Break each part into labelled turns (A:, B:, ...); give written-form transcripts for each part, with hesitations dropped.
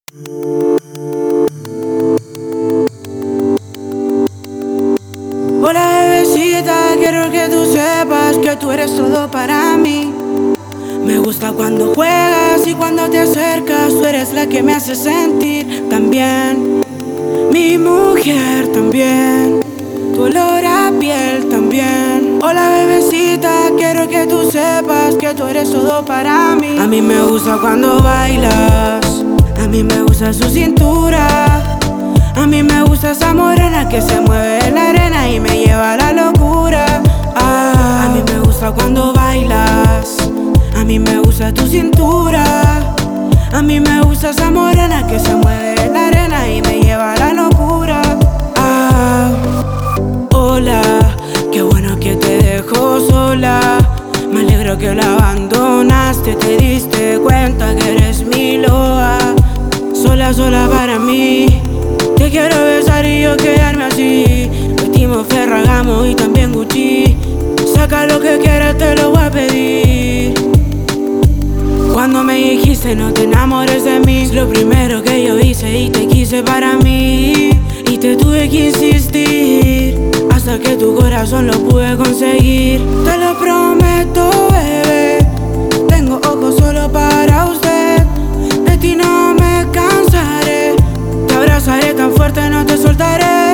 A: Hola bebecita, quiero que tú sepas que tú eres todo para mí. Me gusta cuando juegas y cuando te acercas, tú eres la que me hace sentir también. Mi mujer también, tu olor a piel también. Hola bebecita, quiero que tú sepas que tú eres todo para mí. A mí me gusta cuando bailas, a mí me gusta su cintura, a mí me gusta esa morena que se mueve en la arena y me lleva a la locura. A mí me gusta cuando bailas, a mí me gusta tu cintura, a mí me gusta esa morena que se mueve en la arena y me lleva a la locura. Hola, qué bueno que te dejo sola. Me alegro que la abandonaste, te diste cuenta que eres mi loa. Sola, sola para mí. Te quiero besar y yo quedarme así. Vestimos Ferragamo y también Gucci. Saca lo que quieras, te lo voy a pedir. Cuando me dijiste no te enamores de mí, es lo primero que yo hice y te quise para mí. Y te tuve que insistir hasta que tu corazón lo pude conseguir. Te lo prometo, bebé, tengo ojos solo para usted. De ti no me cansaré, te abrazaré tan fuerte, no te soltaré.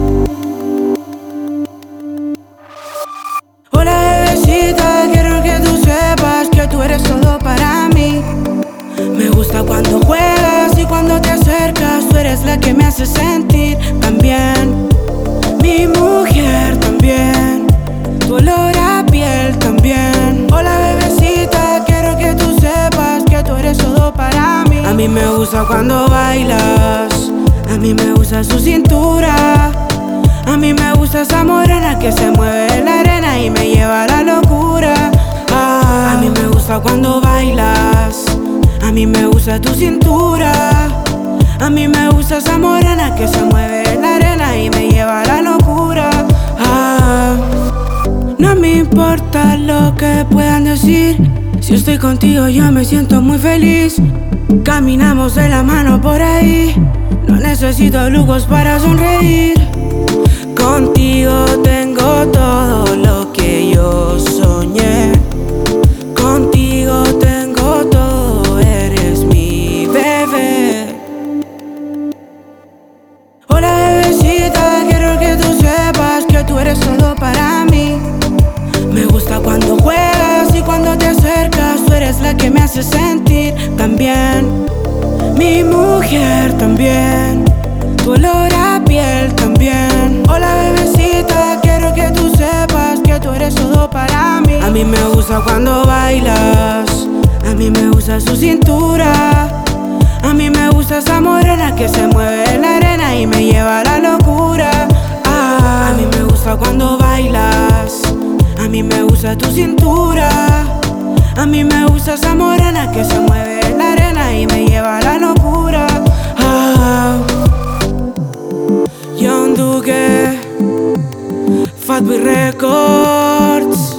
A: Hola bebecita, quiero que tú sepas que tú eres todo para mí. Me gusta cuando juegas y cuando te acercas, tú eres la que me hace sentir también. Mi mujer también, tu olor a piel también. Hola bebecita, quiero que tú sepas que tú eres todo para mí. A mí me gusta cuando bailas, a mí me gusta su cintura, a mí me gusta esa morena que se mueve en la arena y me lleva a la locura. A mí me gusta cuando bailas, a mí me gusta tu cintura, a mí me gusta esa morena que se mueve en la arena y me lleva a la locura. No me importa lo que puedan decir, si estoy contigo yo me siento muy feliz. Caminamos de la mano por ahí, no necesito lujos para sonreír. Contigo tengo todo lo que yo soñé, contigo tengo todo, eres mi bebé. Hola bebecita, quiero que tú sepas que tú eres todo para mí. Me gusta cuando juegas y cuando te acercas, tú eres la que me hace sentir también. Mi mujer también, tu olor a piel también. Hola bebecita, quiero que tú sepas que tú eres todo para mí. A mí me gusta cuando bailas, a mí me gusta su cintura, a mí me gusta esa morena que se mueve en la arena y me lleva a la locura. A mí me gusta cuando bailas, a mí me gusta tu cintura, a mí me gusta esa morena que se mueve en la arena y me lleva a la locura. Young Duque, Fatboy Records.